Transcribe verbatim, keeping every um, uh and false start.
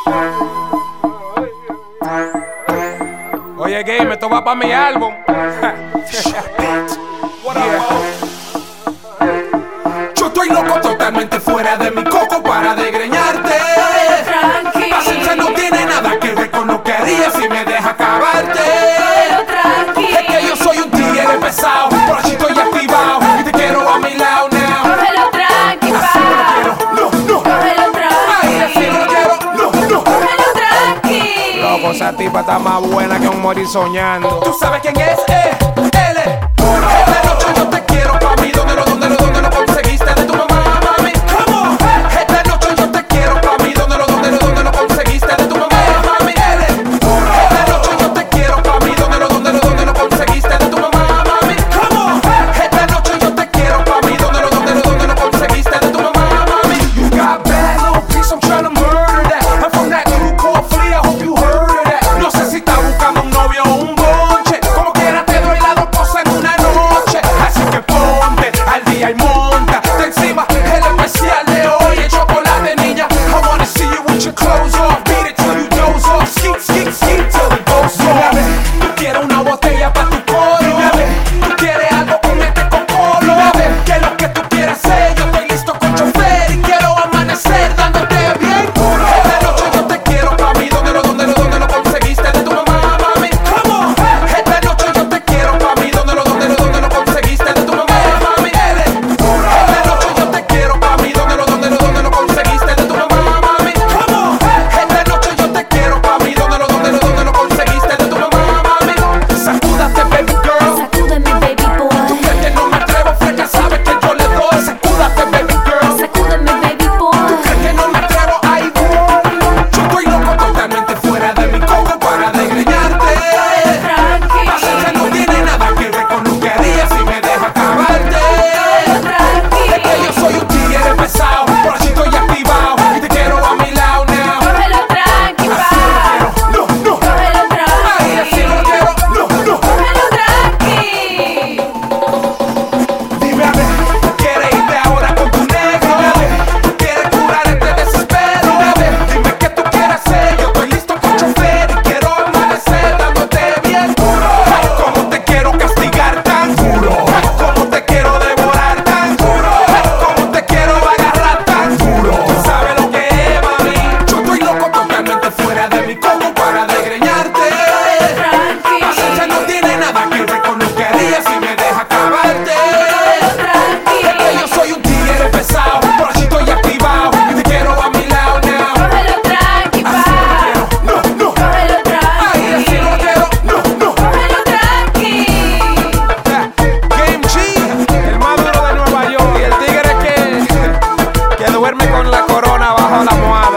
Oye, game, esto va para mi álbum. Yo estoy loco, totalmente fuera de mi coco para desgreñarte. Tranqui. Paciencia no tiene nada que ver con lo que haría si me deja acabarte. Cógelo tranqui. Es que yo soy un tigre pesado, por allí estoy activado y te quiero a mi lado now. Cógelo tranqui, Así no lo pa. quiero, no, no. Cógelo Ay, así tranqui. no lo quiero, no, no. Cógelo tranqui. Loco, esa tipa está más buena que un morir soñando. ¿Tú sabes quién es? Eh, él es. Esta noche yo te quiero pa' mí, donde lo, donde lo, donde lo conseguiste de tu mamá, mami. ¿Cómo? Esta noche yo te quiero pa' mí, donde lo, donde lo, donde lo conseguiste de tu mamá, mami. Él es. Esta noche yo te quiero pa' mí, donde lo, donde lo, donde lo conseguiste de tu mamá, mami. ¿Cómo? Esta noche yo te quiero pa' mí, donde lo, donde lo, donde lo conseguiste de tu mamá, mami. You got bad little piece, I'm tryna murder that. I'm from that crew called Flea, I hope you heard of that. No sé si estás buscando un novio o un bonche, como quiera te doy las dos cosas en una noche. Así que ponte al día y monta de encima el especial de hoy, el chocolate, niña. I wanna see you with your clothes off, beat it till you doze off, skeet, skeet, skeet till it goes off. Tú quieres una botella pa' tu coro, tú quieres algo con este cocolo, que lo que tú quieras hacer, yo estoy listo con chofer y quiero amanecer dándote bien duro. Esta noche yo te quiero pa' mí, donde lo, donde lo, donde lo conseguiste de tu mamá, mami. ¿Cómo? Esta noche yo te quiero pa' mí, donde lo, donde lo, donde lo conseguiste de tu mamá, mami. Esta noche yo te quiero pa' mí, donde lo, donde lo, donde lo conseguiste de tu mamá, mami. ¿Cómo? Esta noche yo te quiero pa' mí, donde lo, donde lo, donde lo conseguiste de tu mamá, mami. Sacúdate, baby girl. Sacúdeme, baby Tú boy. crees que no me atrevo, fresca, sabes que yo le doy. Sacúdate, baby girl. Sacúdeme, baby boy. ¿Crees que no me atrevo? Ay, voy. Yo estoy loco, totalmente fuera de mi coco para desgreñarte. Tranqui. Paciencia no tiene nada que ver con lo que haría si me deja acabarte. Tranqui. Es que yo soy un tigre pesado, por allí estoy activado y te quiero a mi lado now. Cógelo tranqui, Así no lo pa. quiero, no, no. Cógelo Ay, así no lo tranqui. quiero, no, no. Cógelo tranqui. Dime a ver, ¿quieres irte ahora con tu negro? A ver, ¿quieres curar este desespero? A ver, dime qué tú quieres hacer, yo estoy listo con chofer y quiero amanecer dándote bien duro. Ay, cómo te quiero castigar tan duro. Ay, cómo te quiero devorar tan duro. Ay, cómo te quiero agarrar tan duro. Tú sabes lo que es, mami. Yo estoy loco, totalmente fuera de mi coco para desgreñarte. Tranqui. Paciencia no tiene nada que ver con lo que haría si me deja acabarte. Tranqui. Es que yo soy un tigre pesado, por allí estoy activado y te quiero a mi lado now. Cógelo tranqui, pa. Así no lo quiero, no, no. Cógelo Ay, así no lo tranqui. quiero, no, no. Cógelo tranqui. Game G, el más duro de Nueva York. Y el tigre que, que duerme con la corona bajo la almohada.